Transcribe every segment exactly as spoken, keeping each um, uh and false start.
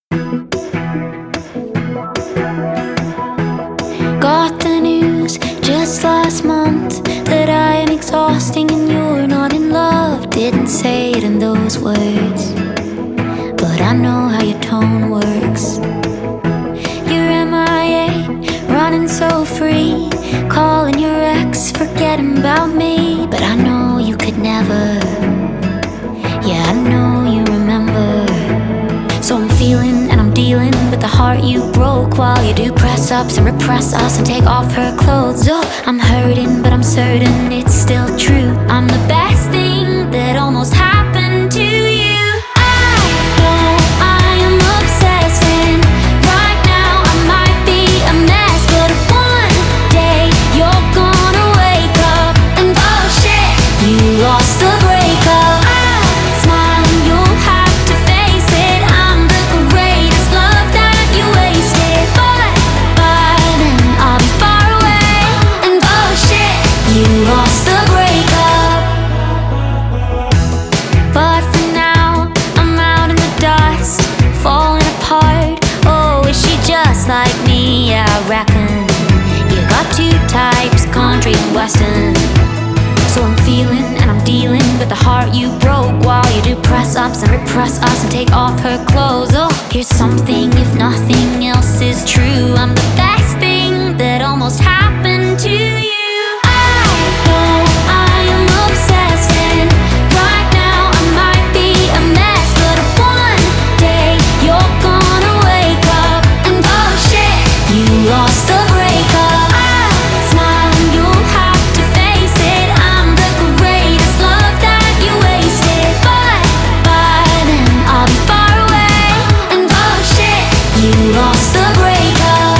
Got the news just last month that I am exhausting and you're not in love. Didn't say it in those words, but I know how your tone works. You're M I A, running so free, calling your ex, forgetting about me. But I know you could never, yeah, I know you remember. So I'm feeling and I'm dealing with the heart you broke, while you do press-ups and repress us and take off her clothes. Oh, I'm hurting, but I'm certain it's still true. I'm the best thing that almost happened to you. I know I am obsessed, and right now I might be a mess, but one day you're gonna wake up and oh shit, you lost the breakup. Like me, yeah, I reckon you got two types, country and western. So I'm feeling and I'm dealing with the heart you broke, while you do press-ups and repress us and take off her clothes. Oh, here's something if nothing else is true. I'm the best thing that almost happened to you. Lost the breakup. I smile and you'll have to face it. I'm the greatest love that you wasted. But by then I'll be far away, and oh shit, you lost the breakup.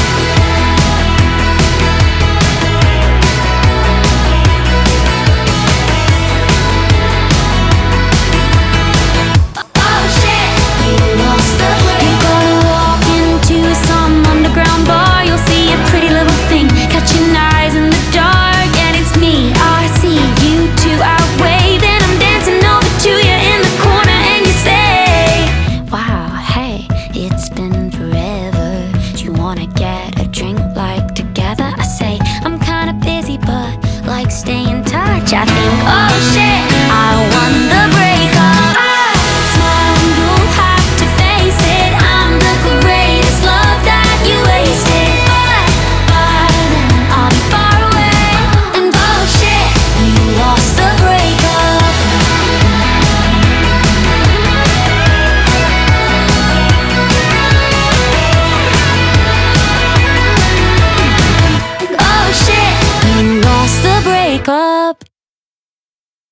Oh shit, you lost the breakup. You're gonna walk into some underground bar, you'll see a pretty little thing catching eyes in the dark, and it's me. I see you two out waving, I'm dancing over to you in the corner, and you say, wow, hey, it's been forever. Do you wanna get a drink, like together? I say, I'm kinda busy, but like stay in touch. I think, oh shit, I won the breakup. I smile and you'll have to face it. I'm the greatest love that you wasted. Up.